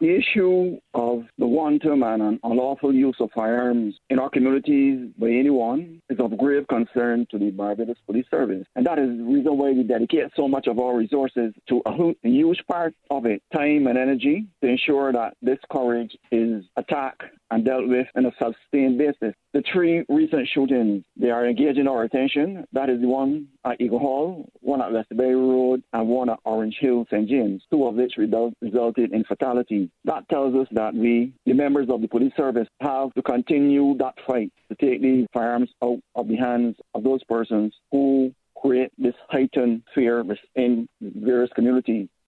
The issue of the wanton and unlawful use of firearms in our communities by anyone is of grave concern to the Barbados Police Service. And that is the reason why we dedicate so much of our resources to a huge part of it, time and energy, to ensure that this courage is attacked and dealt with on a sustained basis. The 3 recent shootings, they are engaging our attention. That is the one at Eagle Hall, one at Westbury Road, and one at Orange Hill, St. James, 2 of which resulted in fatality. That tells us that we, the members of the police service, have to continue that fight to take these firearms out of the hands of those persons who create this heightened fear in various communities.